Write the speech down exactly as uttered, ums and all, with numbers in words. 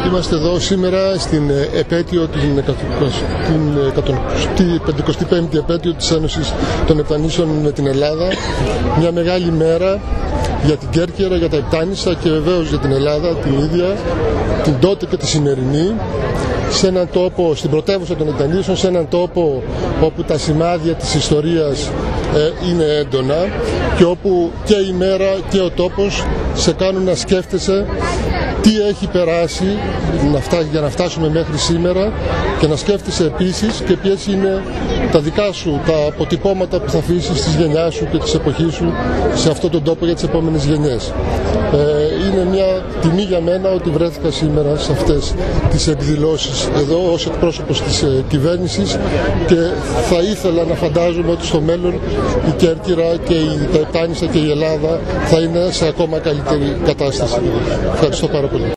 Είμαστε εδώ σήμερα στην επέτειο, την πεντηκοστή πέμπτη επέτειο της Ένωσης των Επτανήσεων με την Ελλάδα. Μια μεγάλη μέρα για την Κέρκυρα, για τα Επτάνησα και βεβαίως για την Ελλάδα την ίδια, την τότε και τη σημερινή, σε έναν τόπο, στην πρωτεύουσα των Επτανήσεων, σε έναν τόπο όπου τα σημάδια της ιστορίας ε, είναι έντονα και όπου και η μέρα και ο τόπος σε κάνουν να σκέφτεσαι τι έχει περάσει για να φτάσουμε μέχρι σήμερα και να σκέφτεσαι επίσης και ποιες είναι τα δικά σου, τα αποτυπώματα που θα αφήσεις στις γενιάς σου και της εποχής σου σε αυτόν τον τόπο για τις επόμενες γενιές. Ε, είναι μια τιμή για μένα ότι βρέθηκα σήμερα σε αυτές τις εκδηλώσεις εδώ ως εκπρόσωπος της ε, κυβέρνησης και θα ήθελα να φαντάζομαι ότι στο μέλλον η Κέρκυρα και η, τα Επτάνησα και η Ελλάδα θα είναι σε ακόμα καλύτερη κατάσταση. Ευχαριστώ πάρα πολύ.